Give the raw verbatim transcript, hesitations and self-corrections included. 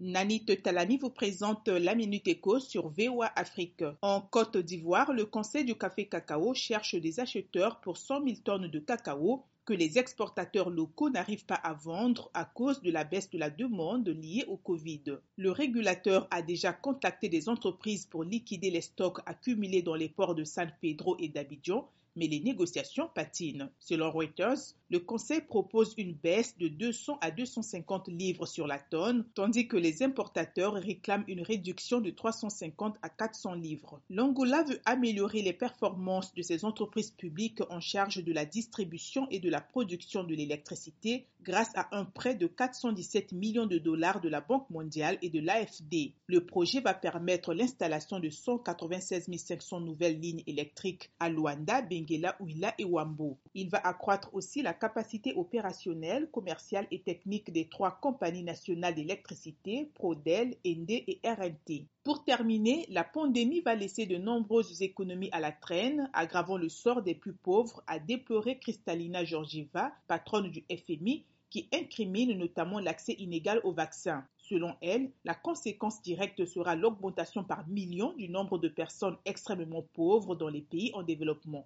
Nani Talani vous présente la Minute Éco sur V O A Afrique. En Côte d'Ivoire, le Conseil du café cacao cherche des acheteurs pour cent mille tonnes de cacao que les exportateurs locaux n'arrivent pas à vendre à cause de la baisse de la demande liée au Covid. Le régulateur a déjà contacté des entreprises pour liquider les stocks accumulés dans les ports de San Pedro et d'Abidjan, mais les négociations patinent. Selon Reuters, le Conseil propose une baisse de deux cents à deux cent cinquante livres sur la tonne, tandis que les importateurs réclament une réduction de trois cent cinquante à quatre cents livres. L'Angola veut améliorer les performances de ses entreprises publiques en charge de la distribution et de la production de l'électricité grâce à un prêt de quatre cent dix-sept millions de dollars de la Banque mondiale et de l'A F D. Le projet va permettre l'installation de cent quatre-vingt-seize mille cinq cents nouvelles lignes électriques à Luanda, Benguela, Ouila et Wambo. Il va accroître aussi la capacité opérationnelle, commerciale et technique des trois compagnies nationales d'électricité, Prodel, Ende et R N T. Pour terminer, la pandémie va laisser de nombreuses économies à la traîne, aggravant le sort des plus pauvres, a déploré Kristalina Georgieva, patronne du F M I, qui incrimine notamment l'accès inégal aux vaccins. Selon elle, la conséquence directe sera l'augmentation par millions du nombre de personnes extrêmement pauvres dans les pays en développement.